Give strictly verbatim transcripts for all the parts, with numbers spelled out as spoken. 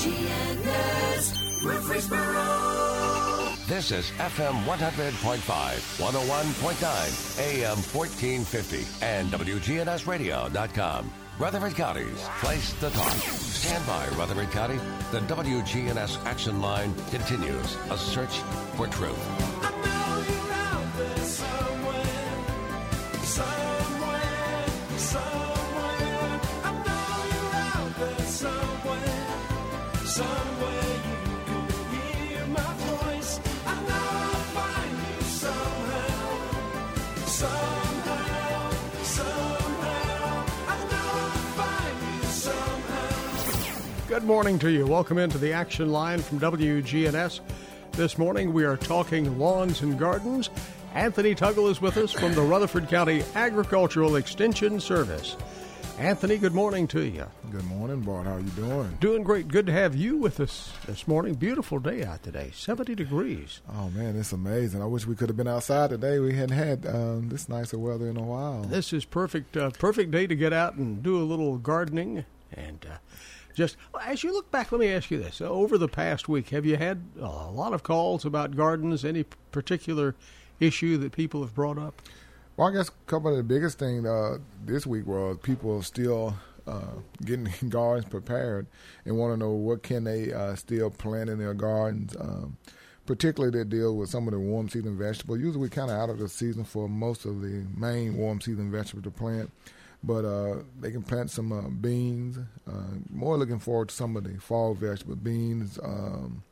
G N S Murfreesboro. This is F M one hundred point five, one oh one point nine, A M fourteen fifty, and W G N S radio dot com. Rutherford County's place to talk. Stand by, Rutherford County. The W G N S Action Line continues a search for truth. I know you're out there somewhere, somewhere, somewhere. I know you're out there somewhere, somewhere you can hear my voice. I know I'll find you somehow, somehow, somehow. I know I'll find you somehow. Good morning to you. Welcome into the Action Line from W G N S. This morning we are talking lawns and gardens. Anthony Tuggle is with us from the Rutherford County Agricultural Extension Service. Anthony, good morning to you. Good morning, Bart. How you doing? Doing great. Good to have you with us this morning. Beautiful day out today, seventy degrees. Oh, man, it's amazing. I wish we could have been outside today. We hadn't had um, this nicer weather in a while. This is perfect, uh, perfect day to get out and do a little gardening. And uh, just as you look back, let me ask you this. Uh, over the past week, have you had a lot of calls about gardens? Any particular issue that people have brought up? Well, I guess a couple of the biggest things uh, this week was people are still uh, getting gardens prepared and want to know what can they uh, still plant in their gardens, um, particularly that deal with some of the warm season vegetables. Usually we're kind of out of the season for most of the main warm season vegetables to plant, but uh, they can plant some uh, beans. Uh, more looking forward to some of the fall vegetables, beans, um,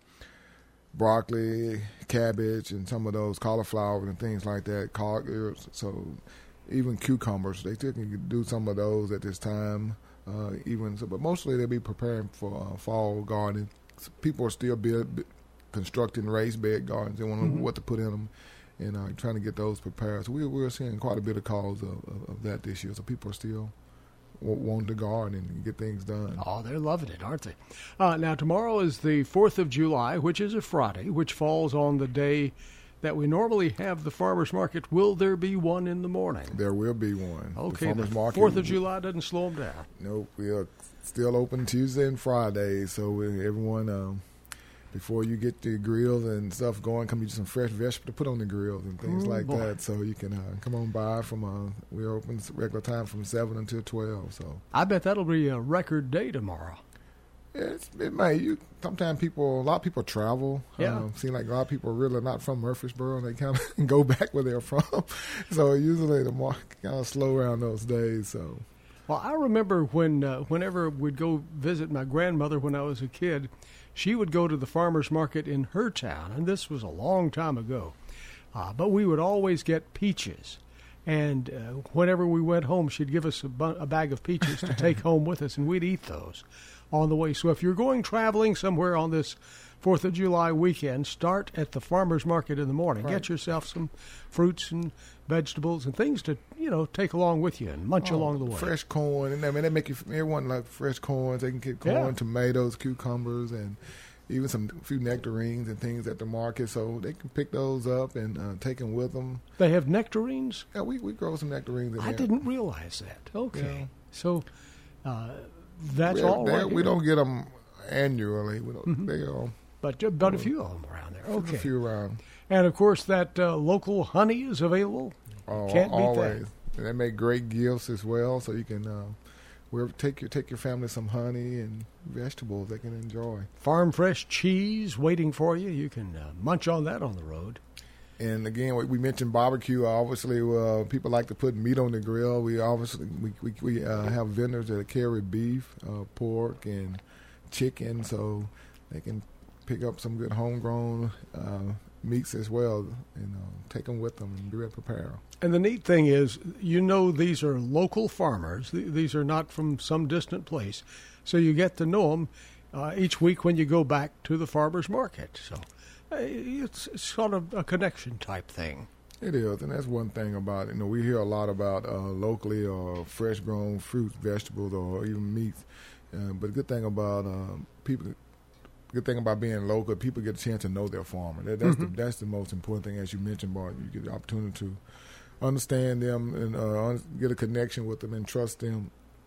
broccoli, cabbage, and some of those cauliflower and things like that, collard herbs. So even cucumbers, they still can do some of those at this time. Uh, even so, but mostly they'll be preparing for uh, fall gardening. So people are still build, constructing raised bed gardens. They want to know Mm-hmm. what to put in them, and uh, trying to get those prepared. So we, we're seeing quite a bit of calls of, of, of that this year. So people are still wanting to garden and get things done. Oh, they're loving it, aren't they? Uh, now, tomorrow is the fourth of July, which is a Friday, which falls on the day that we normally have the farmer's market. Will there be one in the morning? There will be one. Okay, the the farmers market. fourth of July doesn't slow them down. Nope, we are still open Tuesday and Friday. So we, everyone, um, before you get the grills and stuff going, come get some fresh vegetables to put on the grills and things Mm, like boy. that. So you can uh, come on by from, uh, we're open regular time from seven until twelve. So I bet that'll be a record day tomorrow. yeah, it's, it may. You, sometimes people, a lot of people travel. Yeah. Um, seem like a lot of people are really not from Murfreesboro, and they kind of go back where they're from. So usually the market kind of slow around those days. So Well, I remember when, uh, whenever we'd go visit my grandmother when I was a kid, she would go to the farmer's market in her town, and this was a long time ago. Uh, but we would always get peaches. And uh, whenever we went home, she'd give us a, bu- a bag of peaches to take home with us, and we'd eat those on the way. So if you're going traveling somewhere on this fourth of July weekend, start at the farmer's market in the morning. Right. Get yourself some fruits and vegetables and things to, you know, take along with you and munch Oh, along the way. fresh corn, and I mean they make you. Everyone like fresh corns. They can get corn, Yeah. tomatoes, cucumbers, and even some few nectarines and things at the market. So they can pick those up and uh, take them with them. They have nectarines? Yeah, we we grow some nectarines in I there. didn't realize that. Okay. Yeah. So uh, that's We're- all they're- right We here. don't get them annually. We don't. Mhm. They are But, ju- but a few of them around there. okay. Okay. a few around. And, of course, that uh, local honey is available. Oh, Can't beat that. always. And they make great gifts as well, so you can uh, we'll take your take your family some honey and vegetables they can enjoy. Farm fresh cheese waiting for you. You can uh, munch on that on the road. And again, we, we mentioned barbecue. Obviously, uh, people like to put meat on the grill. We obviously we we, we uh, have vendors that carry beef, uh, pork, and chicken, so they can pick up some good homegrown uh, meats as well, and uh, take them with them and be ready to prepare. And the neat thing is, you know, these are local farmers. Th- These are not from some distant place. So you get to know them uh, each week when you go back to the farmer's market. So uh, it's, it's sort of a connection type thing. It is, and that's one thing about it. You know, we hear a lot about uh, locally or fresh grown fruits, vegetables, or even meats. Uh, but the good thing about um, people, good thing about being local, people get a chance to know their farmer. That, that's Mhm. the that's the most important thing, as you mentioned, Bart. You get the opportunity to understand them and uh, un- get a connection with them and trust them,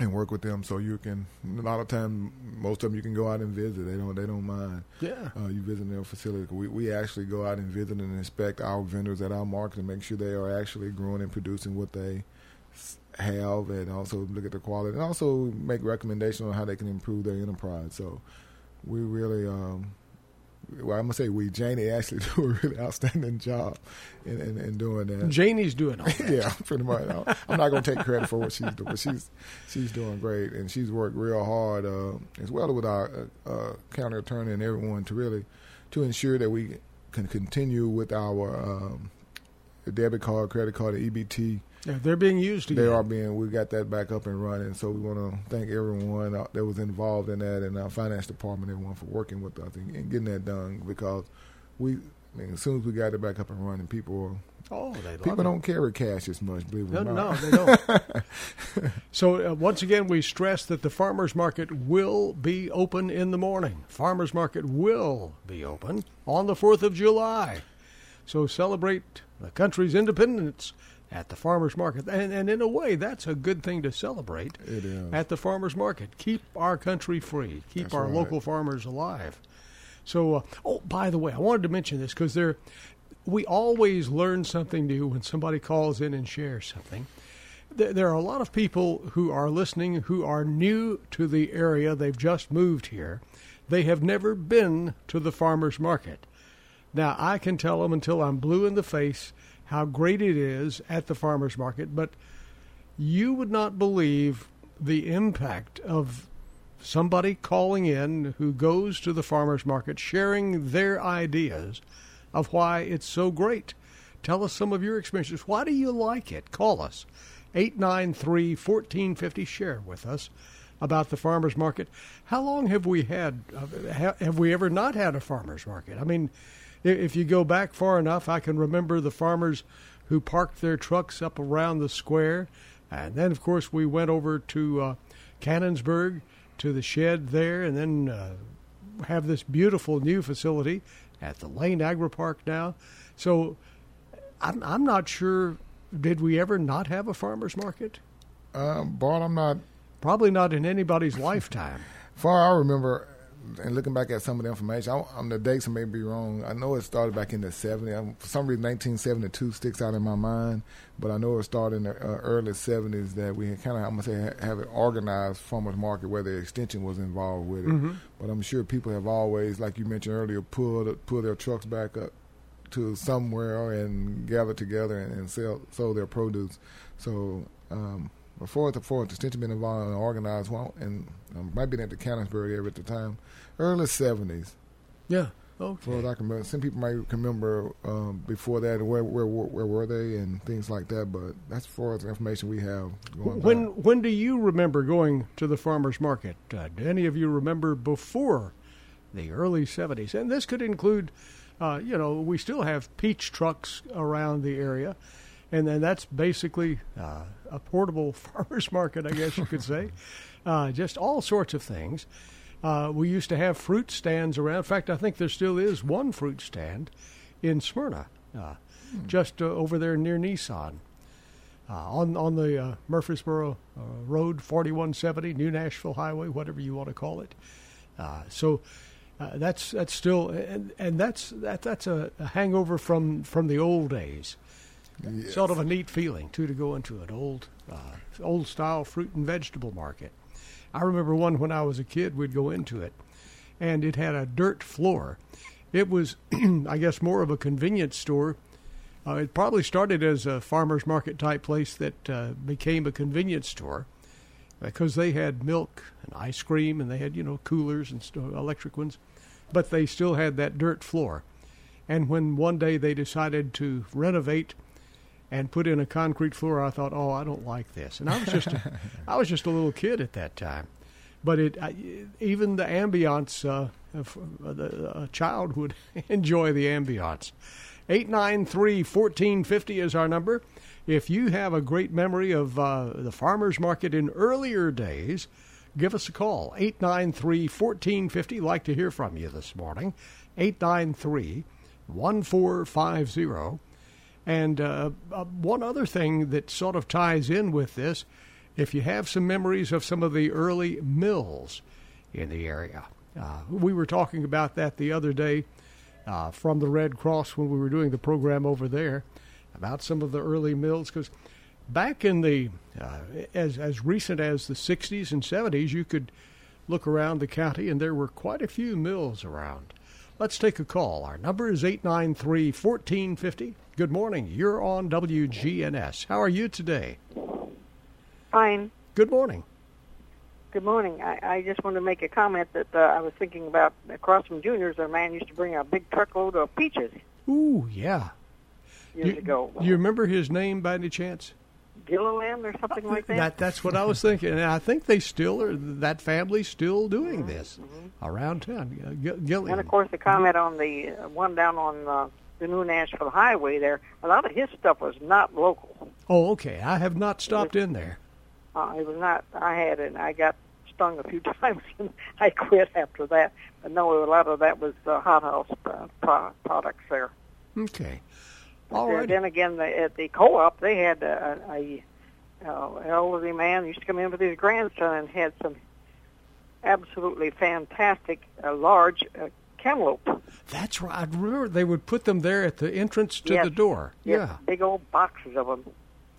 and work with them. So you can, a lot of times, most of them you can go out and visit. They don't, they don't mind. Yeah. Uh, you visit their facility. We we actually go out and visit and inspect our vendors at our market and make sure they are actually growing and producing what they s- have, and also look at the quality, and also make recommendations on how they can improve their enterprise. So we really, um, well, I'm gonna say we, Janie actually do a really outstanding job in, in, in doing that. Janie's doing all that. Yeah, pretty much. I'm not going to take credit for what she's doing, but she's she's doing great, and she's worked real hard uh, as well with our uh, uh, county attorney and everyone to really to ensure that we can continue with our um, debit card, credit card, and E B T. Yeah, they're being used again. They are being. We got that back up and running, so we want to thank everyone uh, that was involved in that, and our finance department, everyone for working with us and, and getting that done. Because we, I mean, as soon as we got it back up and running, people Oh, they love people it. don't carry cash as much. Believe it No, or no, not. they don't. So uh, once again, we stress that the farmers market will be open in the morning. Farmers market will be open on the fourth of July. So celebrate the country's independence at the farmers market. And, and in a way, that's a good thing to celebrate It is. at the farmers market. Keep our country free. Keep That's our right. local farmers alive. So, uh, oh, by the way, I wanted to mention this because there, we always learn something new when somebody calls in and shares something. There, there are a lot of people who are listening who are new to the area. They've just moved here. They have never been to the farmers market. Now, I can tell them until I'm blue in the face how great it is at the farmers market, but you would not believe the impact of somebody calling in who goes to the farmers market, sharing their ideas of why it's so great. Tell us some of your experiences. Why do you like it? Call us. eight nine three, one four five zero. Share with us about the farmers market. How long have we had, uh, ha- have we ever not had a farmers market? I mean, i- if you go back far enough, I can remember the farmers who parked their trucks up around the square. And then, of course, we went over to uh, Cannonsburg, to the shed there, and then uh, have this beautiful new facility at the Lane Agri Park now. So I'm, I'm not sure, did we ever not have a farmer's market? Um, Bart, I'm not. Probably not in anybody's lifetime. Far I remember, and looking back at some of the information, I, I'm the dates may be wrong. I know it started back in the seventies. Um, For some reason, nineteen seventy-two sticks out in my mind, but I know it started in the uh, early seventies that we kind of, I'm gonna say, ha- have an organized farmers market where the extension was involved with it. Mm-hmm. But I'm sure people have always, like you mentioned earlier, pulled pull their trucks back up to somewhere and gather together and, and sell sell their produce. So. Um, Before the fourth, extension been involved and organized, well, and um, might have been at the Cannonsburg area at the time, early seventies. Yeah. For Okay. what I can remember, some people might can remember um, before that, where, where where were they and things like that. But that's for the information we have going When back. when do you remember going to the farmers market? Uh, do any of you remember before the early seventies? And this could include, uh, you know, we still have peach trucks around the area. And then that's basically uh, a portable farmer's market, I guess you could say. Uh, just all sorts of things. Uh, we used to have fruit stands around. In fact, I think there still is one fruit stand in Smyrna, uh, hmm. just uh, over there near Nissan. Uh, on on the uh, Murfreesboro uh, Road, forty-one seventy, New Nashville Highway, whatever you want to call it. Uh, so uh, that's that's still, and, and that's that that's a, a hangover from, from the old days. Yes. Sort of a neat feeling, too, to go into an old, uh, old-style fruit and vegetable market. I remember one when I was a kid, we'd go into it, and it had a dirt floor. It was, I guess, more of a convenience store. Uh, it probably started as a farmer's market-type place that uh, became a convenience store because they had milk and ice cream, and they had, you know, coolers and st- electric ones, but they still had that dirt floor. And when one day they decided to renovate and put in a concrete floor, I thought, oh, I don't like this. And I was just, a, I was just a little kid at that time. But it, I, even the ambiance, uh, if, uh, the, a child would enjoy the ambiance. eight nine three, one four five zero is our number. If you have a great memory of uh, the farmer's market in earlier days, give us a call. eight nine three, one four five zero. Like to hear from you this morning. eight nine three, one four five zero. And uh, uh, one other thing that sort of ties in with this, if you have some memories of some of the early mills in the area. Uh, we were talking about that the other day uh, from the Red Cross when we were doing the program over there about some of the early mills, because back in the, uh, as, as recent as the sixties and seventies, you could look around the county and there were quite a few mills around. Let's take a call. Our number is eight nine three, one four five zero. Good morning. You're on W G N S. How are you today? Fine. Good morning. Good morning. I, I just wanted to make a comment that uh, I was thinking about across from Junior's. A man used to bring a big truckload of peaches Ooh, yeah. years you, ago. You remember his name by any chance? Gilliland or something like that? That that's what I was thinking, and I think they still are. That family's still doing this mm-hmm. around town. Uh, G- Gillian. And of course, the comment on the uh, one down on uh, the New Nashville Highway there. A lot of his stuff was not local. Oh, okay. I have not stopped in there. Uh, it was not. I had it, and I got stung a few times, and I quit after that. But no, a lot of that was uh, hot house uh, pro- products there. Okay. But All then, right. then again, the, at the co-op, they had a, a, a elderly man used to come in with his grandson and had some absolutely fantastic, uh, large uh, cantaloupe. That's right. I remember they would put them there at the entrance to Yes. the door. Yes, Yeah. big old boxes of them.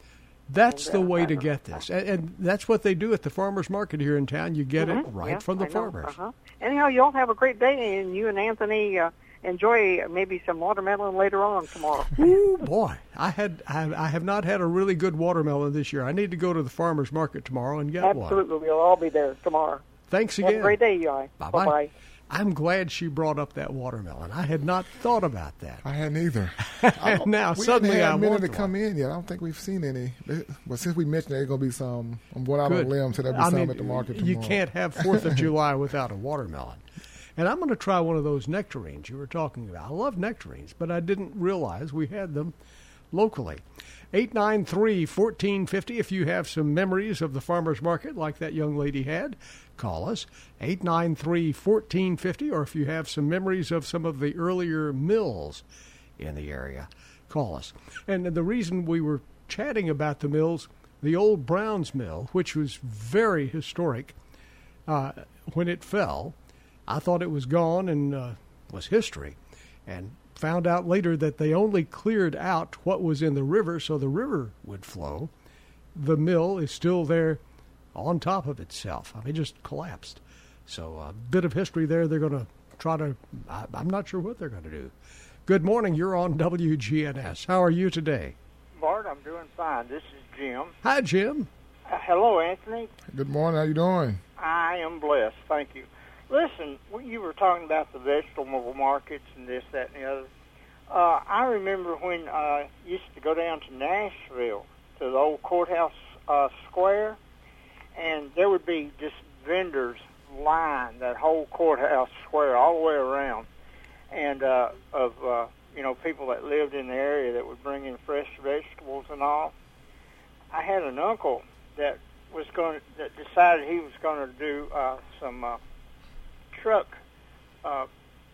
That's And, the uh, way I to don't- get this. And, and that's what they do at the farmers market here in town. You get it Mhm, right yeah, from the I know, farmers. Uh-huh. Anyhow, you all have a great day, and you and Anthony uh, enjoy maybe some watermelon later on tomorrow. Ooh, boy. I had I, I have not had a really good watermelon this year. I need to go to the farmers market tomorrow and get one. Absolutely, we'll all be there tomorrow. Thanks Have again. a great day, you all. Bye-bye. Bye-bye. I'm glad she brought up that watermelon. I had not thought about that. I hadn't either. And now we suddenly haven't I had many want to one. come in yet. I don't think we've seen any. But since we mentioned there's going to be some, I'm going out Good. on a limb, so there'll be I some mean, at the market tomorrow. You can't have Fourth of July without a watermelon. And I'm going to try one of those nectarines you were talking about. I love nectarines, but I didn't realize we had them locally. eight nine three, one four five zero. If you have some memories of the farmer's market like that young lady had, call us. eight nine three, one four five zero. Or if you have some memories of some of the earlier mills in the area, call us. And the reason we were chatting about the mills, the old Browns Mill, which was very historic, uh, when it fell, I thought it was gone and uh, was history, and found out later that they only cleared out what was in the river so the river would flow. The mill is still there on top of itself. I mean, it just collapsed. So a bit of history there. They're going to try to, I, I'm not sure what they're going to do. Good morning. You're on W G N S. How are you today? Bart, I'm doing fine. This is Jim. Hi, Jim. Uh, hello, Anthony. Good morning. How you doing? I am blessed. Thank you. Listen, when you were talking about the vegetable markets and this, that, and the other, uh, I remember when I used to go down to Nashville, to the old courthouse uh, square, and there would be just vendors line that whole courthouse square all the way around, and uh, of uh, you know people that lived in the area that would bring in fresh vegetables and all. I had an uncle that was going that decided he was going to do uh, some uh, truck uh,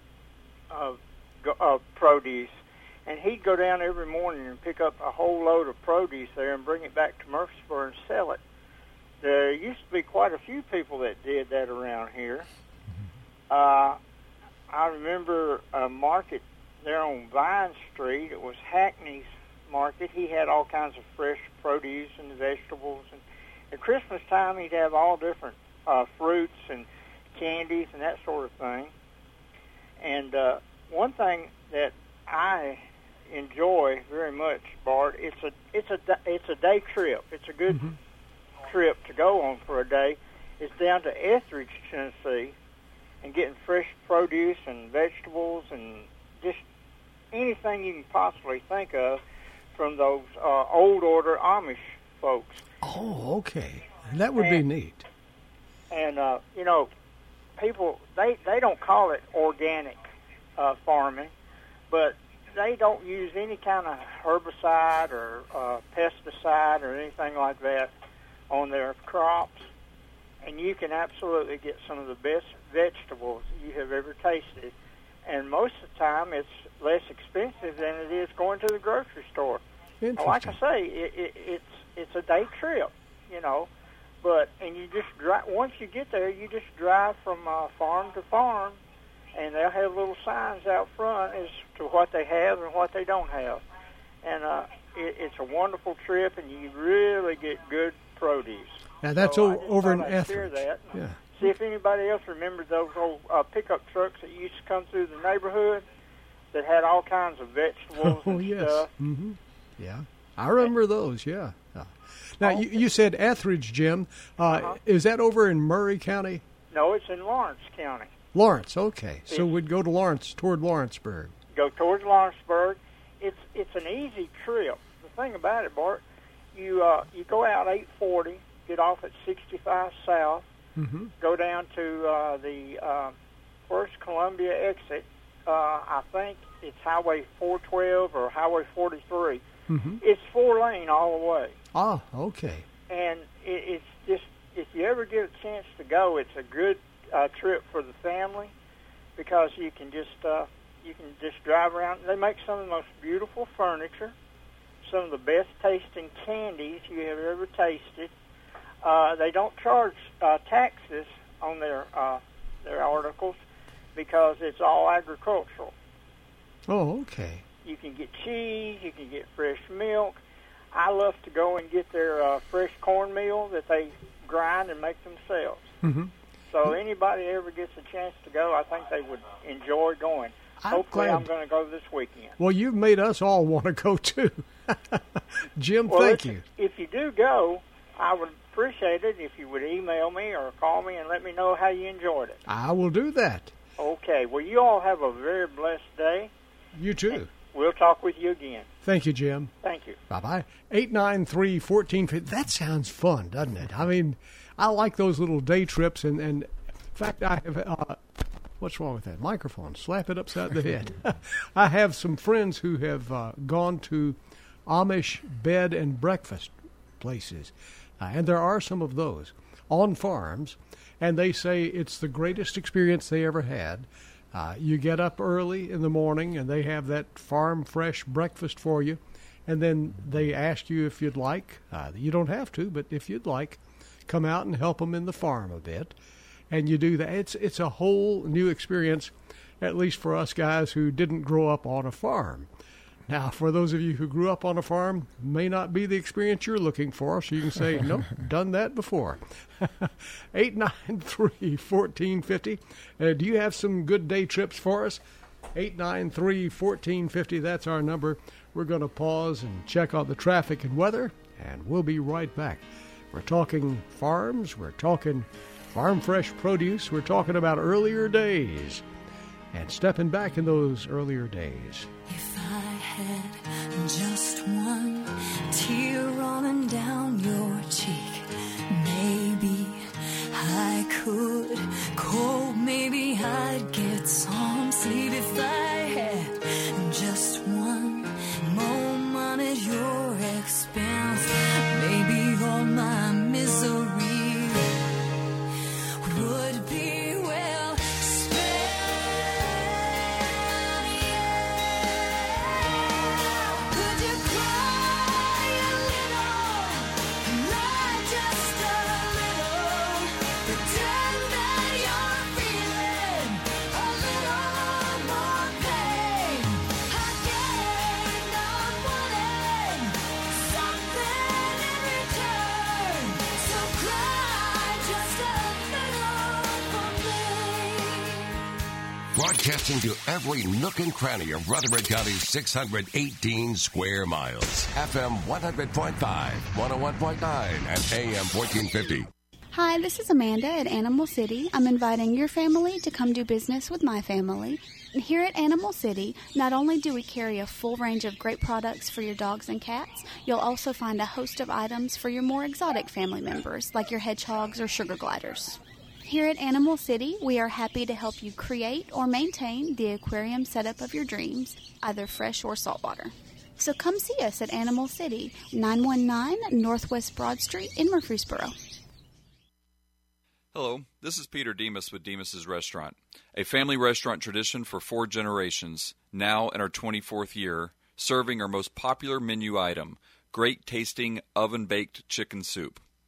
uh, go, uh, produce, and he'd go down every morning and pick up a whole load of produce there and bring it back to Murfreesboro and sell it. There used to be quite a few people that did that around here. Uh, I remember a market there on Vine Street. It was Hackney's market. He had all kinds of fresh produce and vegetables. And at Christmas time, he'd have all different uh, fruits and candies and that sort of thing. And uh, one thing that I enjoy very much, Bart, it's a it's a it's a day trip. It's a good mm-hmm. trip to go on for a day. It's down to Etheridge, Tennessee, and getting fresh produce and vegetables and just anything you can possibly think of from those uh, old order Amish folks. Oh, okay. That would and, be neat. And uh, you know, people they they don't call it organic uh, farming, but they don't use any kind of herbicide or uh, pesticide or anything like that on their crops, and you can absolutely get some of the best vegetables you have ever tasted. And most of the time, it's less expensive than it is going to the grocery store. Now, like I say, it, it, it's it's a day trip. You know, But and you just drive. Once you get there, you just drive from uh, farm to farm, and they'll have little signs out front as to what they have and what they don't have. And uh, it, it's a wonderful trip, and you really get good produce. Now that's so o- over in I'd share Etheridge. that. Yeah. See if anybody else remembers those old uh, pickup trucks that used to come through the neighborhood that had all kinds of vegetables Oh and yes. stuff. Mm-hmm. Yeah, I remember those. Yeah. Uh, Now you, you said Etheridge, Jim. Uh, Uh-huh. Is that over in Murray County? No, it's in Lawrence County. Lawrence. Okay, so It's- we'd go to Lawrence, toward Lawrenceburg. Go towards Lawrenceburg. It's it's an easy trip. The thing about it, Bart, you uh, you go out eight forty, get off at sixty-five South, Mm-hmm. go down to uh, the uh, First Columbia exit. Uh, I think it's Highway four twelve or Highway forty-three. Mm-hmm. It's four lane all the way, Ah, okay. and it, it's just if you ever get a chance to go, it's a good uh, trip for the family because you can just uh, you can just drive around. They make some of the most beautiful furniture, some of the best tasting candies you have ever tasted. Uh, they don't charge uh, taxes on their uh, their articles because it's all agricultural. Oh, okay. You can get cheese, you can get fresh milk. I love to go and get their uh, fresh cornmeal that they grind and make themselves. Mm-hmm. So anybody ever gets a chance to go, I think they would enjoy going. I'm Hopefully glad- I'm going to go this weekend. Well, you've made us all want to go too. Jim, Well, thank listen, you. If you do go, I would appreciate it if you would email me or call me and let me know how you enjoyed it. I will do that. Okay. Well, you all have a very blessed day. You too. We'll talk with you again. Thank you, Jim. Thank you. Bye-bye. eight nine three, one four five zero. That sounds fun, doesn't it? I mean, I like those little day trips. And, and in fact, I have... Uh, what's wrong with that microphone? Slap it upside the head. I have some friends who have uh, gone to Amish bed and breakfast places. Uh, and there are some of those on farms. And they say it's the greatest experience they ever had. Uh, you get up early in the morning, and they have that farm fresh breakfast for you. And then they ask you if you'd like. Uh, you don't have to, but if you'd like, come out and help them in the farm a bit. And you do that. It's it's a whole new experience, at least for us guys who didn't grow up on a farm. Now, for those of you who grew up on a farm, may not be the experience you're looking for, so you can say, nope, done that before. eight nine three, one four five zero. Uh, do you have some good day trips for us? eight nine three, one four five zero, that's our number. We're going to pause and check out the traffic and weather, and we'll be right back. We're talking farms, we're talking farm fresh produce, we're talking about earlier days, and stepping back in those earlier days. If I had just one tear rolling down your cheek, maybe I could cope, maybe I'd get some sleep. If I had just one moment at your expense, maybe all my misery would be well spent. Could you cry a little, lie just a little, pretend that you're feeling a little more pain? I gained on wanting something in return, so cry just a little for me. Broadcasting to every nook and cranny of Rutherford County's six hundred eighteen square miles. F M one hundred point five, one oh one point nine, and A M fourteen fifty. Hi, this is Amanda at Animal City. I'm inviting your family to come do business with my family. And here at Animal City, not only do we carry a full range of great products for your dogs and cats, you'll also find a host of items for your more exotic family members, like your hedgehogs or sugar gliders. Here at Animal City, we are happy to help you create or maintain the aquarium setup of your dreams, either fresh or saltwater. So come see us at Animal City, nine one nine Northwest Broad Street in Murfreesboro. Hello, this is Peter Demas with Demas's Restaurant, a family restaurant tradition for four generations, now in our twenty-fourth year, serving our most popular menu item, great tasting oven-baked chicken soup.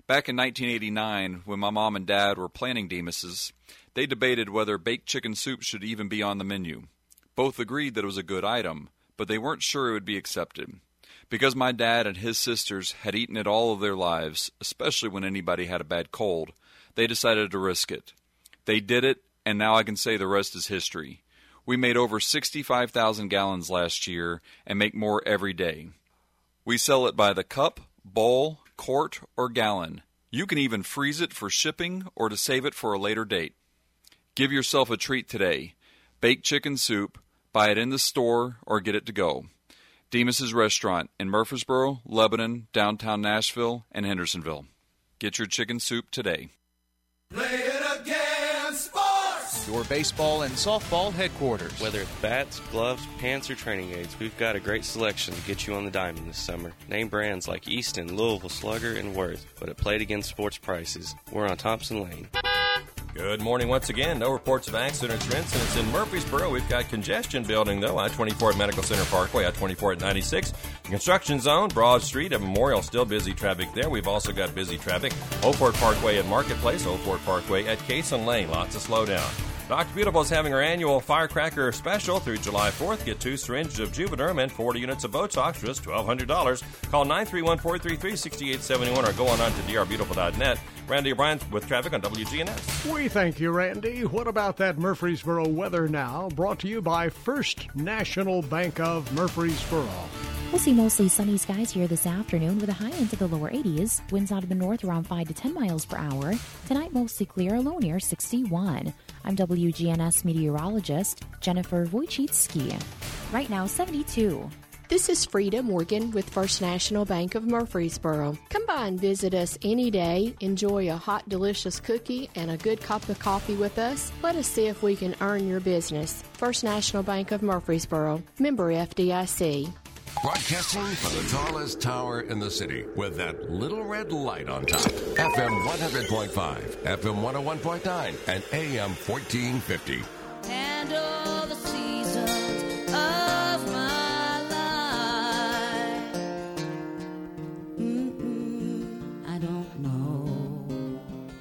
Back in nineteen eighty-nine, when my mom and dad were planning Demos's, they debated whether baked chicken soup should even be on the menu. Both agreed that it was a good item, but they weren't sure it would be accepted. Because my dad and his sisters had eaten it all of their lives, especially when anybody had a bad cold, they decided to risk it. They did it, and now I can say the rest is history. We made over sixty-five thousand gallons last year and make more every day. We sell it by the cup, bowl, quart, or gallon. You can even freeze it for shipping or to save it for a later date. Give yourself a treat today. Baked chicken soup, buy it in the store, or get it to go. Demos's Restaurant in Murfreesboro, Lebanon, downtown Nashville, and Hendersonville. Get your chicken soup today. Play it again, sports! Your baseball and softball headquarters. Whether it's bats, gloves, pants, or training aids, we've got a great selection to get you on the diamond this summer. Name brands like Easton, Louisville, Slugger, and Worth, but at Play It Again Sports prices. We're on Thompson Lane. Good morning once again. No reports of accidents or incidents in Murfreesboro. We've got congestion building, though. I twenty-four at Medical Center Parkway, I twenty-four at ninety-six. The construction zone, Broad Street at Memorial, still busy traffic there. We've also got busy traffic. Old Fort Parkway at Marketplace, Old Fort Parkway at Cason Lane. Lots of slowdown. Doctor Beautiful is having her annual Firecracker special through July fourth. Get two syringes of Juvederm and forty units of Botox for just twelve hundred dollars. Call nine three one, four three three, six eight seven one or go on, on to d r beautiful dot net. Randy O'Brien with traffic on W G N S. We thank you, Randy. What about that Murfreesboro weather now? Brought to you by First National Bank of Murfreesboro. We'll see mostly sunny skies here this afternoon with a high into the lower eighties. Winds out of the north around five to ten miles per hour. Tonight, mostly clear, low near sixty-one. I'm W G N S meteorologist Jennifer Wojcicki. Right now, seventy-two. This is Frida Morgan with First National Bank of Murfreesboro. Come by and visit us any day. Enjoy a hot, delicious cookie and a good cup of coffee with us. Let us see if we can earn your business. First National Bank of Murfreesboro. Member F D I C. Broadcasting from the tallest tower in the city with that little red light on top. F M one hundred point five, F M one oh one point nine, and A M fourteen fifty. And all the seasons of my life. Mm-mm, I don't know.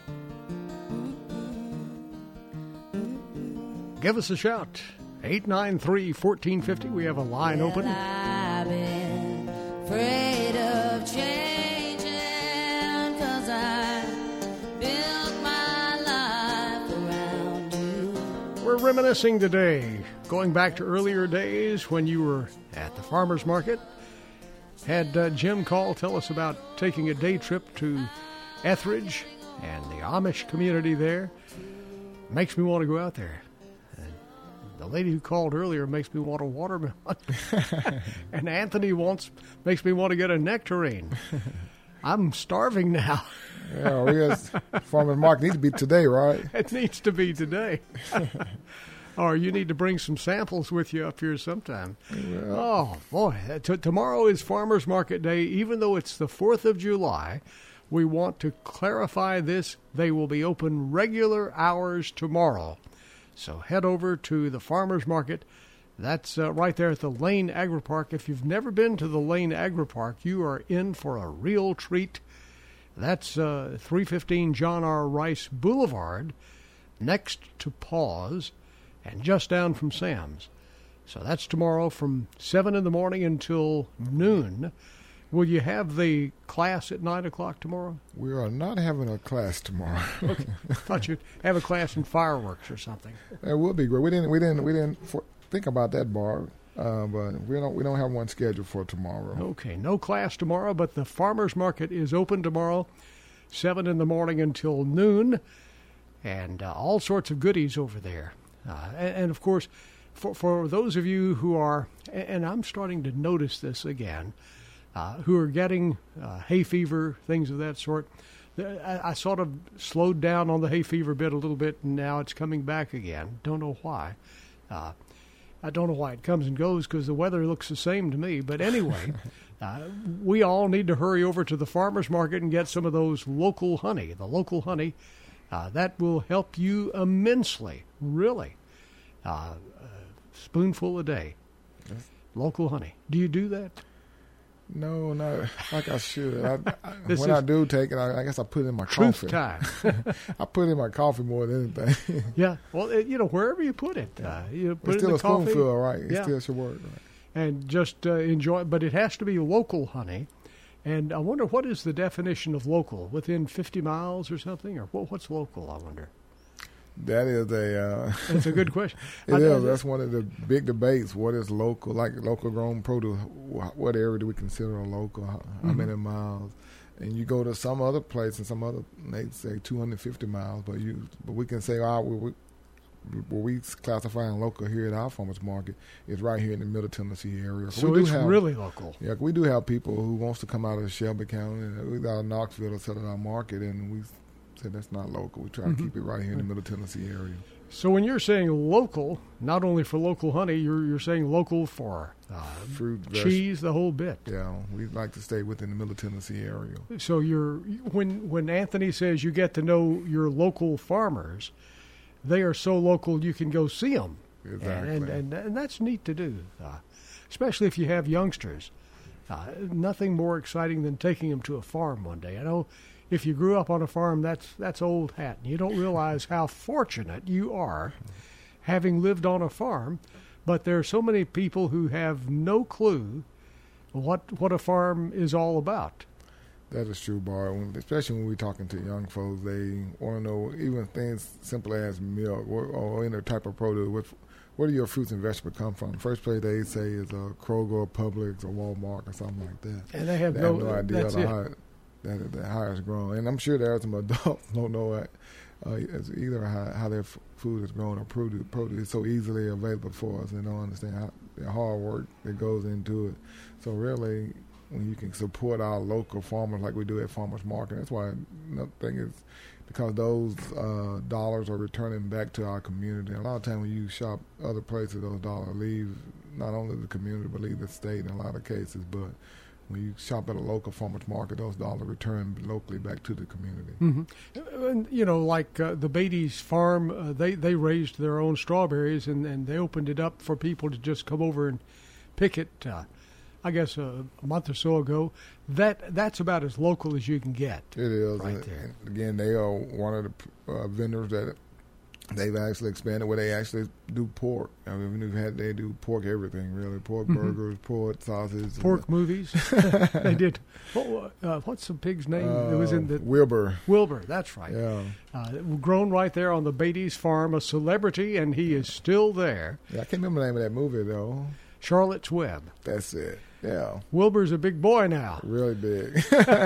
Mm-mm. Give us a shout. eight nine three, one four five zero. We have a line Well, open. I've been afraid of changing 'cause I built my life around you. We're reminiscing today, going back to earlier days when you were at the farmer's market. Had uh, Jim Call tell us about taking a day trip to Etheridge and the Amish community there. Makes me want to go out there. And the lady who called earlier makes me want a watermelon. And Anthony wants makes me want to get a nectarine. I'm starving now. Yeah, we guess farmer's market needs to be today, right? It needs to be today. Or you need to bring some samples with you up here sometime. Well. Oh, boy. T- tomorrow is Farmers Market Day. Even though it's the fourth of July, we want to clarify this. They will be open regular hours tomorrow. So head over to the Farmers Market. That's uh, right there at the Lane Agri-Park. If you've never been to the Lane Agri-Park, you are in for a real treat. That's uh, three fifteen John R. Rice Boulevard, next to Paws, and just down from Sam's. So that's tomorrow from seven in the morning until noon. Will you have the class at nine o'clock tomorrow? We are not having a class tomorrow. Okay. I thought you'd have a class in fireworks or something. It would be great. We didn't. We didn't. We didn't for, think about that, Barb. Uh, but we don't. We don't have one scheduled for tomorrow. Okay, no class tomorrow, but the farmers market is open tomorrow, seven in the morning until noon, and uh, all sorts of goodies over there. Uh, and, and of course, for for those of you who are, and I'm starting to notice this again, uh, who are getting uh, hay fever, things of that sort. I, I sort of slowed down on the hay fever bit a little bit, and now it's coming back again. Don't know why. Uh, I don't know why it comes and goes because the weather looks the same to me. But anyway, uh, we all need to hurry over to the farmer's market and get some of those local honey. The local honey, uh, that will help you immensely, really. Uh, a spoonful a day. Local honey. Do you do that? No, not like I should. I, I, This when is I do take it, I, I guess I put it in my truth coffee. time. I put it in my coffee more than anything. Yeah, well, it, you know, wherever you put it, uh, you put It's it in still the a coffee. spoonful, right? It Yeah. still should work. Right? And just uh, enjoy, but it has to be local honey. And I wonder, what is the definition of local? Within fifty miles or something? Or what, what's local, I wonder? That is a. Uh, That's a good question. It I- is. That's one of the big debates. What is local? Like local grown produce. wh- What area do we consider a local? How, how Mhm. many miles? And you go to some other place and some other, they say two hundred fifty miles. But you, but we can say, ah, we, we, what we classifying local here at our farmers market is right here in the Middle Tennessee area. So we do it's have, really local. Yeah, we do have people who wants to come out of Shelby County and we got Knoxville to sell at our market, and we said that's not local. We try Mhm. to keep it right here in the Middle Tennessee area. So when you're saying local, not only for local honey, you're you're saying local for uh, Fruit, veg- cheese, the whole bit. Yeah, we like to stay within the Middle Tennessee area. So you're when when Anthony says you get to know your local farmers, they are so local you can go see them. Exactly. And and, and that's neat to do, uh, especially if you have youngsters. Uh, nothing more exciting than taking them to a farm one day. I know if you grew up on a farm, that's that's old hat. And you don't realize how fortunate you are having lived on a farm. But there are so many people who have no clue what what a farm is all about. That is true, Bart. When- Especially when we're talking to young folks, they want to know even things simple as milk or, or any type of produce. What, where do your fruits and vegetables come from? First place they say is a Kroger, or Publix, or Walmart, or something like that. And they have they no- have no idea that's the it. how, that, that how it's grown. And I'm sure there are some adults who don't know uh, uh, it's either how, how their f- food is grown or produce. Produce is so easily available for us. They don't understand how the hard work that goes into it. So really, when you can support our local farmers like we do at Farmers Market, that's why another thing is because those uh, dollars are returning back to our community. A lot of times when you shop other places, those dollars leave not only the community but leave the state in a lot of cases. But when you shop at a local farmers market, those dollars return locally back to the community. Mm-hmm. And you know, like uh, the Beatty's farm, uh, they they raised their own strawberries, and, and they opened it up for people to just come over and pick it. Uh, I guess uh, a month or so ago. That that's about as local as you can get. It is. Right And- there. and again, they are one of the uh, vendors that they've actually expanded where they actually do pork. I mean, we've had they do pork everything really, pork Mhm. burgers, pork sausage, Pork movies. They did. What, uh, what's the pig's name? it was in Uh, the Wilbur. Wilbur, that's right. Yeah. Uh, grown right there on the Beatty's farm, a celebrity, and he is still there. Yeah, I can't remember the name of that movie though. Charlotte's Web. That's it. Yeah. Wilbur's a big boy now. Really big.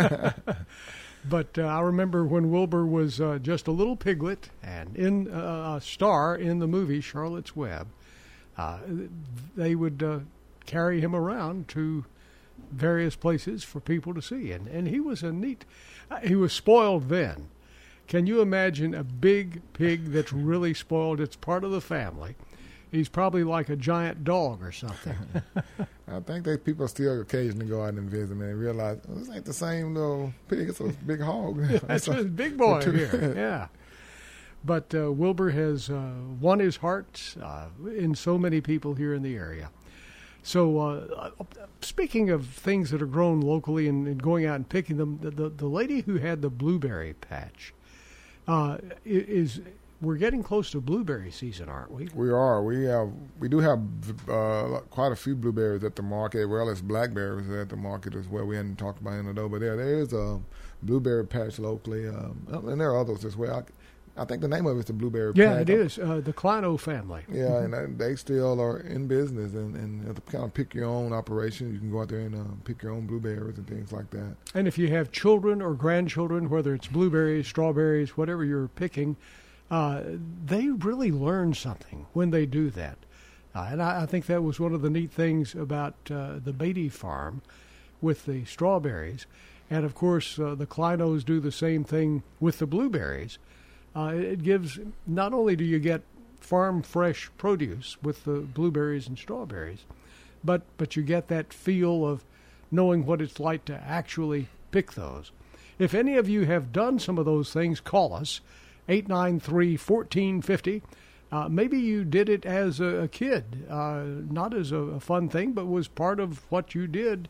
But uh, I remember when Wilbur was uh, just a little piglet and in uh, a star in the movie Charlotte's Web, uh, they would uh, carry him around to various places for people to see. And, and he was a neat, uh, he was spoiled then. Can you imagine a big pig that's really spoiled? It's part of the family. He's probably like a giant dog or something. I think that people still occasionally go out and visit and realize oh, this ain't the same little pig. It's a big hog. That's a big boy here. Yeah. But uh, Wilbur has uh, won his heart uh, in so many people here in the area. So, uh, speaking of things that are grown locally and, and going out and picking them, the, the, the lady who had the blueberry patch uh, is. We're getting close to blueberry season, aren't we? We are. We have. We do have uh, quite a few blueberries at the market, as well as blackberries at the market as well. We hadn't talked about any of those, but there there is a blueberry patch locally, um, and there are others as well. I, I think the name of it is the blueberry Yeah, patch. it is. Uh, the Clino family. Yeah, and uh, they still are in business, and, and it's kind of pick your own operation. You can go out there and uh, pick your own blueberries and things like that. And if you have children or grandchildren, whether it's blueberries, strawberries, whatever you're picking, Uh, they really learn something when they do that. Uh, and I, I think that was one of the neat things about uh, the Beatty farm with the strawberries. And, of course, uh, the Clinos do the same thing with the blueberries. Uh, it gives, not only do you get farm fresh produce with the blueberries and strawberries, but, but you get that feel of knowing what it's like to actually pick those. If any of you have done some of those things, call us. eight nine three, one four five zero. Uh, maybe you did it as a, a kid, uh, not as a, a fun thing, but was part of what you did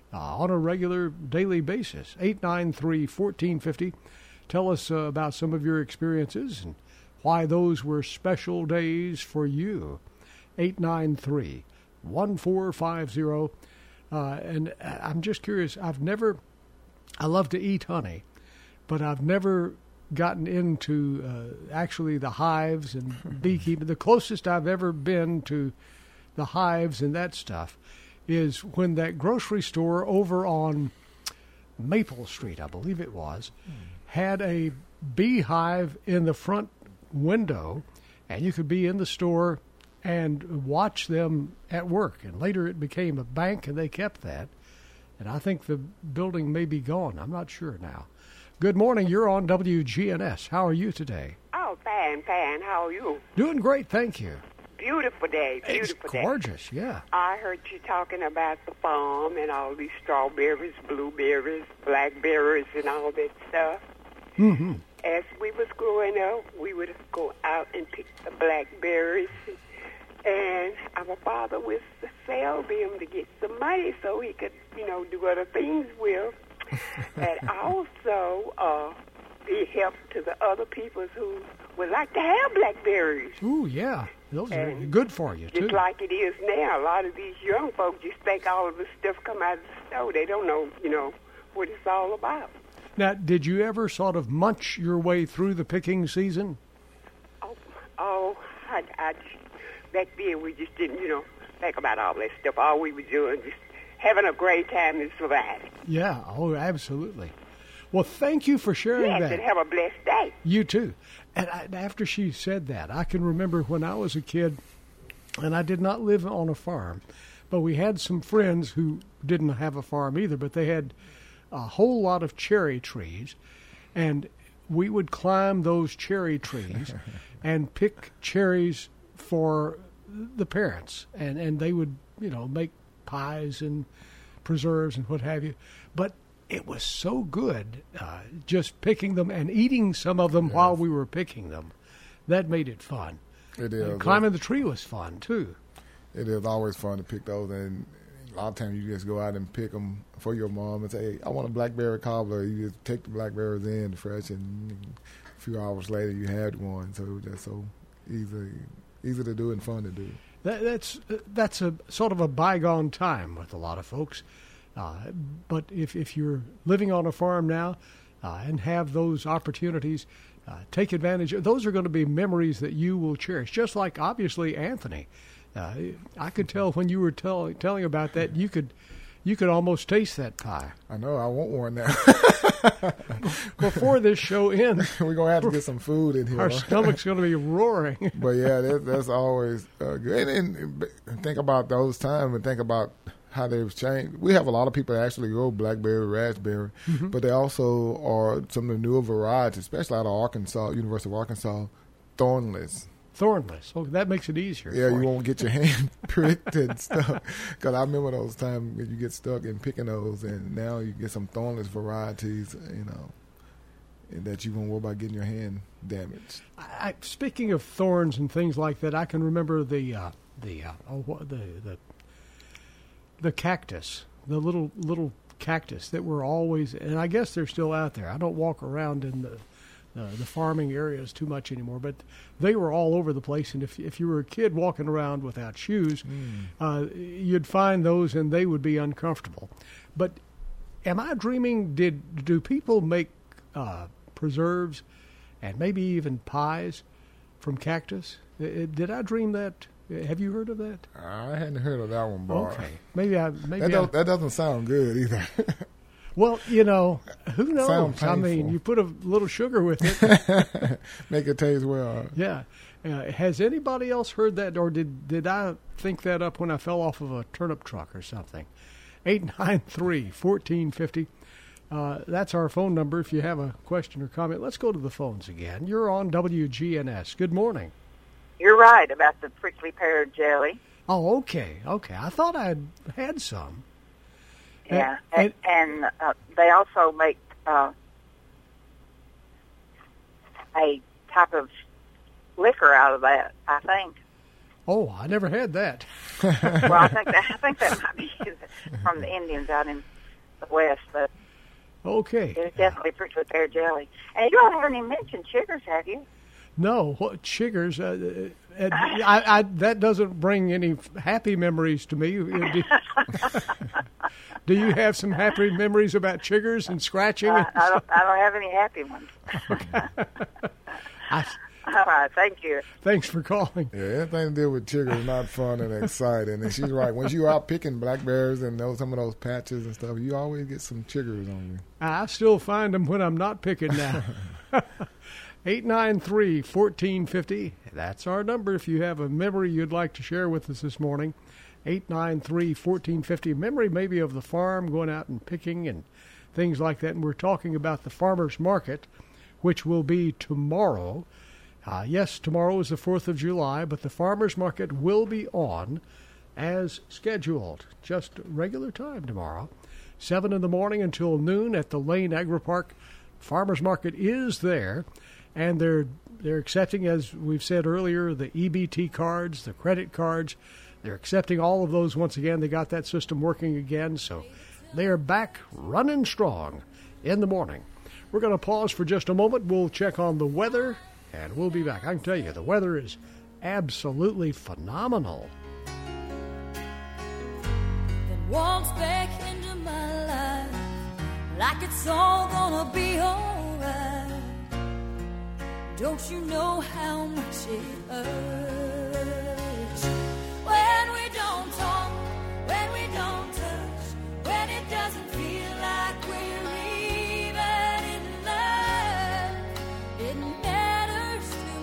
uh, on a regular daily basis. eight nine three, one four five zero. Tell us uh, about some of your experiences and why those were special days for you. eight nine three, one four five zero. Uh, and I'm just curious, I've never, I love to eat honey, but I've never gotten into uh, actually the hives and beekeeping. The closest I've ever been to the hives and that stuff is when that grocery store over on Maple Street, I believe it was, mm. had a beehive in the front window, and you could be in the store and watch them at work. And later it became a bank, and they kept that. And I think the building may be gone. I'm not sure now. Good morning. You're on W G N S. How are you today? Oh, fine, fine. How are you? Doing great, thank you. Beautiful day, beautiful it's day. Gorgeous, yeah. I heard you talking about the farm and all these strawberries, blueberries, blackberries, and all that stuff. Mm-hmm. As we was growing up, we would go out and pick the blackberries, and our father would sell them to get some money so he could, you know, do other things with. And also uh, be help to the other people who would like to have blackberries. Ooh, yeah. Those are good for you, too. Just like it is now. A lot of these young folks just think all of this stuff come out of the store. They don't know, you know, what it's all about. Now, did you ever sort of munch your way through the picking season? Oh, oh I, I just, back then we just didn't, you know, think about all that stuff. All we were doing just having a great time and surviving. Yeah, oh, absolutely. Well, thank you for sharing yes, that. and have a blessed day. You too. And I, after she said that, I can remember when I was a kid, and I did not live on a farm, but we had some friends who didn't have a farm either, but they had a whole lot of cherry trees, and we would climb those cherry trees and pick cherries for the parents, and, and they would, you know, make pies and preserves and what have you. But it was so good uh, just picking them and eating some of them yes. while we were picking them. That made it fun. It is. And climbing the tree was fun, too. It is always fun to pick those, and a lot of times you just go out and pick them for your mom and say, hey, I want a blackberry cobbler. You just take the blackberries in fresh, and a few hours later you had one. So it was just so easy, easy to do and fun to do. That, that's that's a sort of a bygone time with a lot of folks. Uh, but if, if you're living on a farm now uh, and have those opportunities, uh, take advantage. Those are going to be memories that you will cherish, just like, obviously, Anthony. Uh, I could tell when you were tell, telling about that, you could you could almost taste that pie. I know. I want one now. Before this show ends. We're going to have to get some food in here. Our stomach's going to be roaring. But, yeah, that, that's always uh, good. And, and think about those times and think about how they've changed. We have a lot of people that actually grow blackberry, raspberry, mm-hmm. but they also are some of the newer varieties, especially out of Arkansas, University of Arkansas, thornless. Thornless. Oh, that makes it easier. Yeah, you you. won't get your hand pricked and stuff. Because I remember those times when you get stuck in picking those, and now you get some thornless varieties, you know, and that you won't worry about getting your hand damaged. I, speaking of thorns and things like that, I can remember the uh, the uh, oh, the the the cactus, the little little cactus that were always, and I guess they're still out there. I don't walk around in the uh, the farming areas too much anymore, but they were all over the place. And if if you were a kid walking around without shoes, mm. uh, you'd find those, and they would be uncomfortable. But am I dreaming? Did do people make uh, preserves and maybe even pies from cactus? Did I dream that? Have you heard of that? I hadn't heard of that one, Bar. Okay, maybe I maybe that, I, don't, that doesn't sound good either. Well, you know, who knows? I painful. mean, you put a little sugar with it, make it taste well. Yeah. Uh, has anybody else heard that, or did did I think that up when I fell off of a turnip truck or something? Eight nine three fourteen fifty. Uh, that's our phone number. If you have a question or comment, let's go to the phones again. You're on W G N S. Good morning. You're right about the prickly pear jelly. Oh, okay, okay. I thought I'd had some. Yeah, and, and, and uh, they also make uh, a type of liquor out of that, I think. Oh, I never had that. Well, I think that I think that might be from the Indians out in the West, but Okay. it's definitely prickly pear jelly. And you haven't heard me mention chiggers, have you? No, what chiggers? Uh, uh, I, I, that doesn't bring any happy memories to me. Do, do you have some happy memories about chiggers and scratching? Uh, I don't. I don't have any happy ones. I, All right, thank you. Thanks for calling. Yeah, anything to do with chiggers is not fun and exciting. And she's right. When you're out picking blackberries and those, some of those patches and stuff, you always get some chiggers on you. I still find them when I'm not picking now. eight nine three, one four five zero. That's our number if you have a memory you'd like to share with us this morning. eight nine three, one four five zero. Memory maybe of the farm, going out and picking and things like that. And we're talking about the farmer's market, which will be tomorrow. Uh, yes, tomorrow is the fourth of July, but the farmer's market will be on as scheduled. Just regular time tomorrow. seven in the morning until noon at the Lane Agri-Park. Farmer's market is there, and they're they're accepting, as we've said earlier, the E B T cards, the credit cards. They're accepting all of those once again. They got that system working again, so they are back running strong in the morning. We're going to pause for just a moment. We'll check on the weather, and we'll be back. I can tell you, the weather is absolutely phenomenal. Then walks back into my life like it's all gonna be alright. Don't you know how much it hurts when we don't talk, when we don't touch, when it doesn't feel like we're even in love. It matters to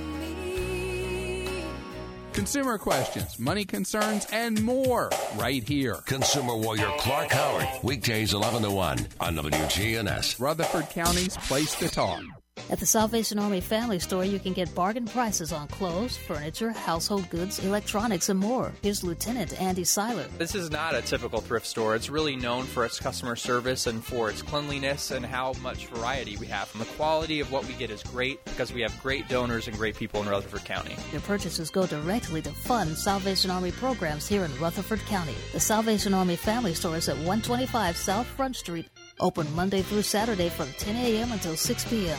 me. Consumer questions, money concerns, and more right here. Consumer Warrior Clark Howard, weekdays eleven to one on W G N S. Rutherford County's place to talk. At the Salvation Army Family Store, you can get bargain prices on clothes, furniture, household goods, electronics, and more. Here's Lieutenant Andy Seiler. This is not a typical thrift store. It's really known for its customer service and for its cleanliness and how much variety we have. And the quality of what we get is great because we have great donors and great people in Rutherford County. Your purchases go directly to fund Salvation Army programs here in Rutherford County. The Salvation Army Family Store is at one twenty-five South Front Street, open Monday through Saturday from ten a.m. until six p.m.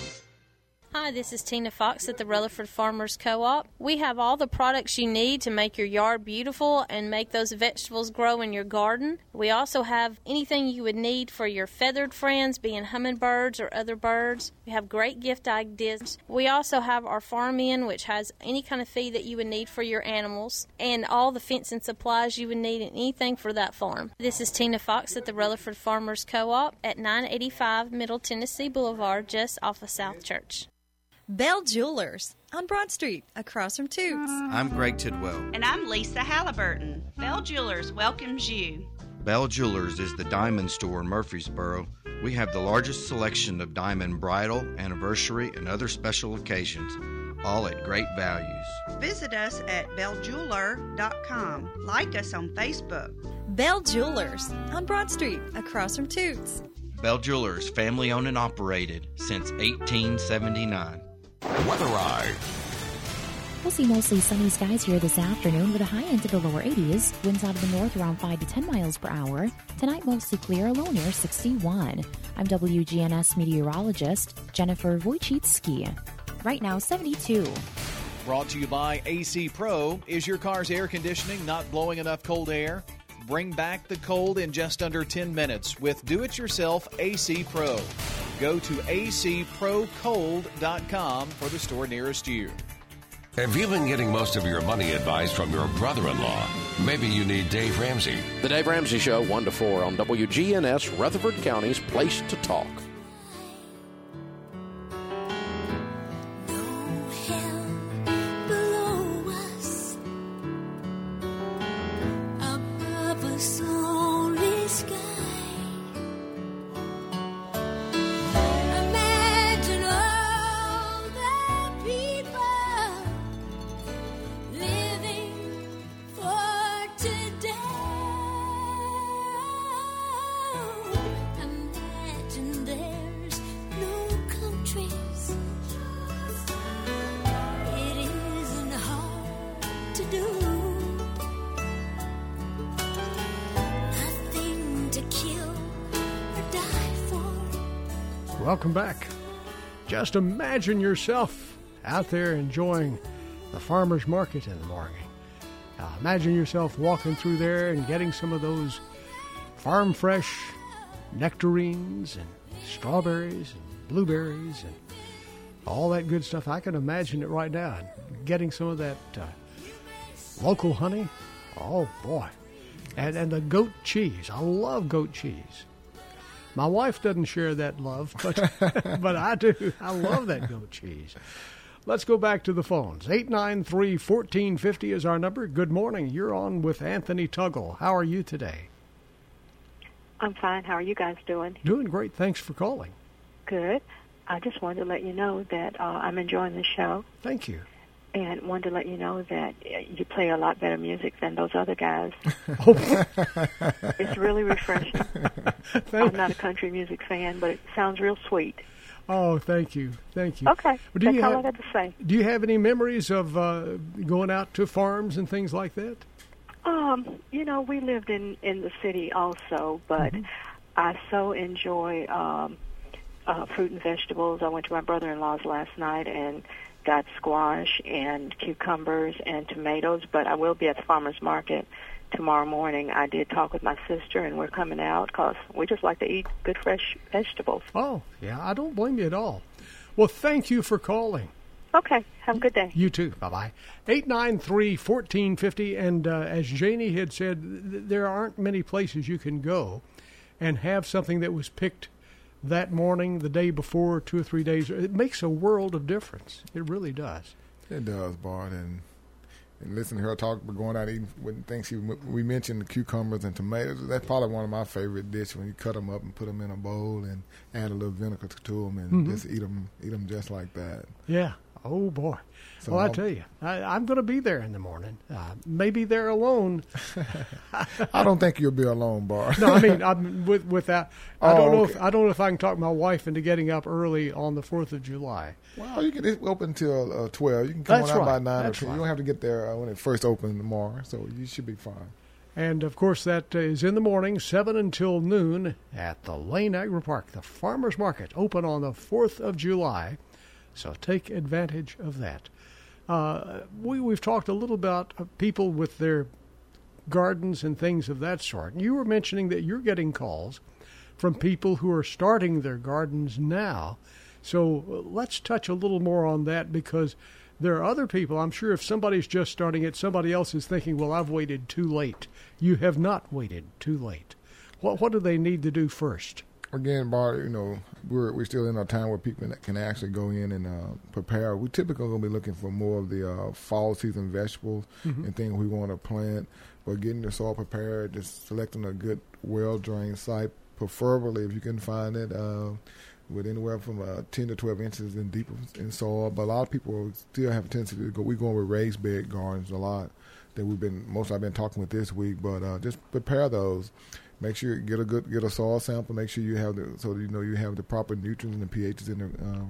Hi, this is Tina Fox at the Rutherford Farmers Co-op. We have all the products you need to make your yard beautiful and make those vegetables grow in your garden. We also have anything you would need for your feathered friends, being hummingbirds or other birds. We have great gift ideas. We also have our Farm In, which has any kind of feed that you would need for your animals, and all the fencing supplies you would need and anything for that farm. This is Tina Fox at the Rutherford Farmers Co-op at nine eighty-five Middle Tennessee Boulevard, just off of South Church. Bell Jewelers on Broad Street, across from Toots. I'm Greg Tidwell. And I'm Lisa Halliburton. Bell Jewelers welcomes you. Bell Jewelers is the diamond store in Murfreesboro. We have the largest selection of diamond bridal, anniversary, and other special occasions, all at great values. Visit us at bell jeweler dot com. Like us on Facebook. Bell Jewelers on Broad Street, across from Toots. Bell Jewelers, family owned and operated since eighteen seventy-nine. Weather Ride. We'll see mostly sunny skies here this afternoon with a high into the lower eighties. Winds out of the north around five to ten miles per hour. Tonight, mostly clear, low near sixty-one. I'm W G N S meteorologist Jennifer Wojcicki. Right now, seventy-two. Brought to you by A C Pro. Is your car's air conditioning not blowing enough cold air? Bring back the cold in just under ten minutes with do-it-yourself A C Pro. Go to a c pro cold dot com for the store nearest you. Have you been getting most of your money advice from your brother-in-law? Maybe you need Dave Ramsey. The Dave Ramsey Show, one to four on W G N S, Rutherford County's place to talk. Welcome back. Just imagine yourself out there enjoying the farmer's market in the morning. Uh, imagine yourself walking through there and getting some of those farm fresh nectarines and strawberries and blueberries and all that good stuff. I can imagine it right now. Getting some of that uh, local honey. Oh, boy. And, and the goat cheese. I love goat cheese. My wife doesn't share that love, but but I do. I love that goat cheese. Let's go back to the phones. eight nine three, one four five zero is our number. Good morning. You're on with Anthony Tuggle. How are you today? I'm fine. How are you guys doing? Doing great. Thanks for calling. Good. I just wanted to let you know that uh, I'm enjoying the show. Thank you. And wanted to let you know that you play a lot better music than those other guys. It's really refreshing. I'm not a country music fan, but it sounds real sweet. Oh, thank you. Thank you. Okay. Do That's you all have, I got to say. Do you have any memories of uh, going out to farms and things like that? Um, you know, we lived in, in the city also, but mm-hmm. I so enjoy um, uh, fruit and vegetables. I went to my brother-in-law's last night and got squash and cucumbers and tomatoes, but I will be at the farmer's market tomorrow morning. I did talk with my sister, and we're coming out because we just like to eat good, fresh vegetables. Oh, yeah, I don't blame you at all. Well, thank you for calling. Okay, have a good day. You too. Bye-bye. eight nine three, one four five zero, and uh, as Janie had said, th- there aren't many places you can go and have something that was picked that morning, the day before, two or three days. It makes a world of difference. It really does. It does, Bart. And and listen to her talk about going out eating with things. She, we mentioned the cucumbers and tomatoes. That's probably one of my favorite dishes when you cut them up and put them in a bowl and add a little vinegar to them and Mm-hmm. just eat them, eat them just like that. Yeah. Oh, boy. So well, I I'll- tell you, I, I'm going to be there in the morning. Uh, maybe there alone. I don't think you'll be alone, Bart. No, I mean, I'm with with that. I Oh, don't know okay. if I don't know if I can talk my wife into getting up early on the Fourth of July. Well, you can it's open till uh, twelve. You can come That's on out by right. nine That's or ten. right. You don't have to get there uh, when it first opens tomorrow, so you should be fine. And of course, that is in the morning, seven until noon at the Lane Agri Park, the Farmers Market, open on the Fourth of July. So take advantage of that. Uh, we we've talked a little about uh, people with their gardens and things of that sort. And you were mentioning that you're getting calls from people who are starting their gardens now. So uh, let's touch a little more on that, because there are other people. I'm sure if somebody's just starting it, somebody else is thinking, well, I've waited too late. You have not waited too late. What what do they need to do first? Again, Bart, you know, we're we're still in a time where people can actually go in and uh, prepare. We typically going to be looking for more of the uh, fall season vegetables Mhm. and things we want to plant. But getting the soil prepared, just selecting a good, well-drained site, preferably if you can find it, uh, with anywhere from uh, ten to twelve inches in deep in soil. But a lot of people still have a tendency to go. We're going with raised bed gardens a lot that we've been most I've been talking with this week. But uh, just prepare those. Make sure you get a good get a soil sample. Make sure you have the so you know you have the proper nutrients and the pHs in the uh,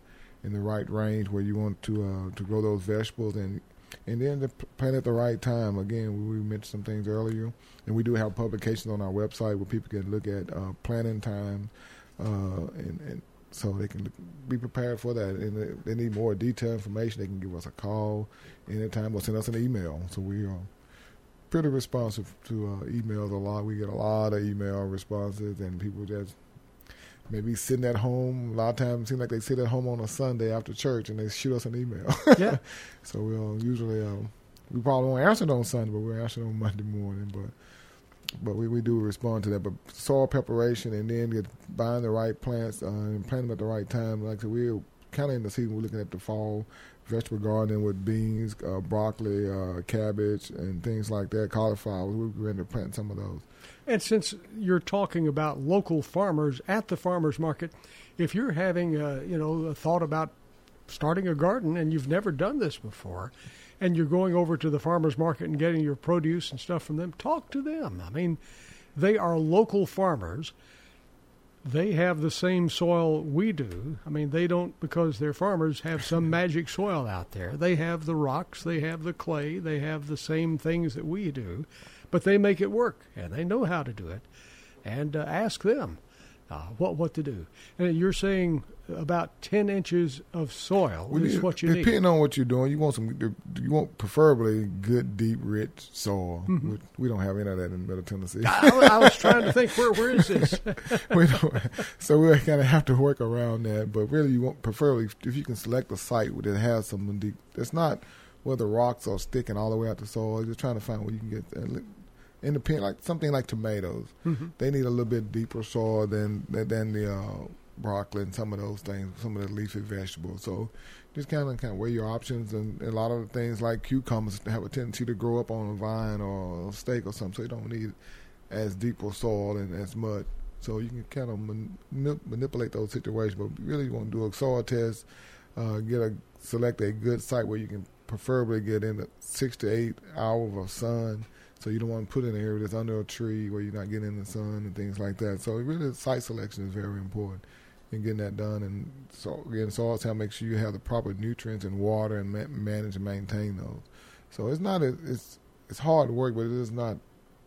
in the right range where you want to uh, to grow those vegetables, and and then to plant at the right time. Again, we mentioned some things earlier, and we do have publications on our website where people can look at uh, planting time, uh, and, and so they can be prepared for that. And if they need more detailed information, they can give us a call anytime or send us an email. So we are pretty responsive to uh, emails a lot. We get a lot of email responses, and people just maybe sitting at home. A lot of times it seems like they sit at home on a Sunday after church and they shoot us an email. Yeah. So we'll usually, um, we probably won't answer it on Sunday, but we'll answer it on Monday morning. But but we, we do respond to that. But soil preparation and then get buying the right plants uh, and planting them at the right time. Like I said, we're kind of in the season, we're looking at the fall vegetable gardening with beans, uh, broccoli, uh, cabbage, and things like that, cauliflower. We're ready to plant some of those. And since you're talking about local farmers at the farmers market, if you're having a, you know, a thought about starting a garden and you've never done this before, and you're going over to the farmers market and getting your produce and stuff from them, talk to them. I mean, they are local farmers. They have the same soil we do. I mean, they don't, because they're farmers, have some magic soil out there. They have the rocks, they have the clay, they have the same things that we do, but they make it work, and they know how to do it. And uh, ask them. uh, what what to do. And you're saying about ten inches of soil We is need- what you need. Depending on what you're doing, you want some. You want preferably good, deep, rich soil. Mhm. We, we don't have any of that in Middle Tennessee. I, I was trying to think, where where is this? we don't, so we kind of have to work around that. But really, you want preferably if you can select a site that has some deep. It's not where the rocks are sticking all the way out the soil. You're just trying to find where you can get that. Independent, like something like tomatoes, Mhm. they need a little bit deeper soil than than the uh, broccoli and some of those things, some of the leafy vegetables. So just kind of kind of weigh your options, and, and a lot of the things like cucumbers have a tendency to grow up on a vine or a stake or something, so you don't need as deep of soil and as mud. So you can kind of man- manipulate those situations, but really you want to do a soil test, uh, get a select a good site where you can preferably get in the six to eight hours of sun. So you don't want to put it in an area that's under a tree where you're not getting in the sun and things like that. So really, site selection is very important in getting that done. And so again, soil test, make sure you have the proper nutrients and water and ma- manage and maintain those. So it's not a, it's it's hard work, but it is not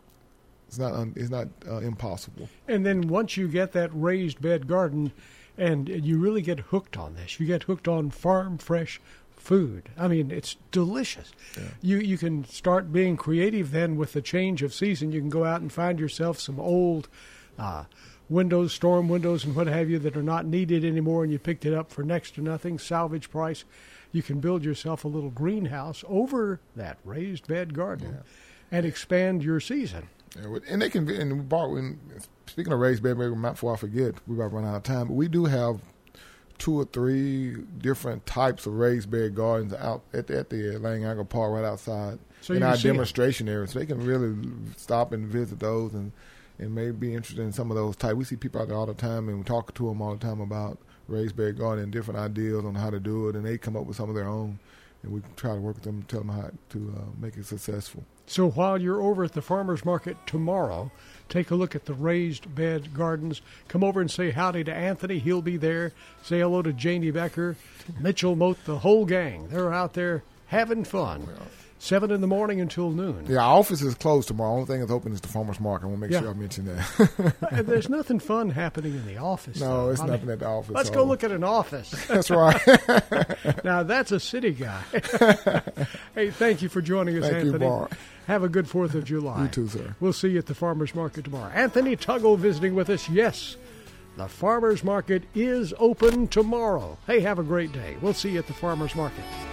it's not un, it's not uh, impossible. And then once you get that raised bed garden, and you really get hooked on this, you get hooked on farm fresh food. I mean, it's delicious. Yeah. You you can start being creative then with the change of season. You can go out and find yourself some old uh, windows, storm windows, and what have you that are not needed anymore, and you picked it up for next to nothing, salvage price. You can build yourself a little greenhouse over that raised bed garden and expand your season. Yeah, and they can. And we bought. When, speaking of raised bed, maybe before I forget, we about to run out of time. But we do have two or three different types of raised bed gardens out at the, at the Lang Angle Park right outside So in you our can see 'em. demonstration area. So they can really stop and visit those and, and maybe be interested in some of those types. We see people out there all the time, and we talk to them all the time about raised bed garden and different ideas on how to do it, and they come up with some of their own. And we try to work with them and tell them how to uh, make it successful. So while you're over at the farmer's market tomorrow, take a look at the raised bed gardens. Come over and say howdy to Anthony. He'll be there. Say hello to Janie Becker, Mitchell Moat, the whole gang. They're out there having fun. Seven in the morning until noon. Yeah, our office is closed tomorrow. Only thing that's open is the farmer's market. I want to make Yeah. sure I mention that. And there's nothing fun happening in the office. No, though. it's I nothing mean, at the office. Let's so- go look at an office. That's right. Now, that's a city guy. Hey, thank you for joining us, Thank you, Anthony. Bart. Have a good fourth of July. You too, sir. We'll see you at the farmer's market tomorrow. Anthony Tuggle visiting with us. Yes, the farmer's market is open tomorrow. Hey, have a great day. We'll see you at the farmer's market.